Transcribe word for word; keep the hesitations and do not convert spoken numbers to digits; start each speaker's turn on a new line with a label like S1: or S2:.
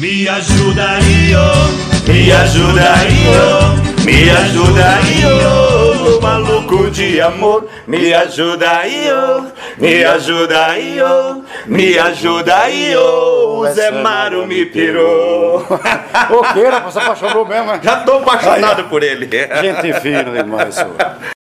S1: Me ajuda aí, ô, me ajuda aí, ô, me ajuda aí, ô, maluco de amor. Me ajuda aí, ô, me ajuda aí, ô, me ajuda aí, ô, o Zé Mário me pirou.
S2: Ô, queira, você apaixonou mesmo, né?
S1: Já tô apaixonado por ele.
S2: Gente fina demais, senhor.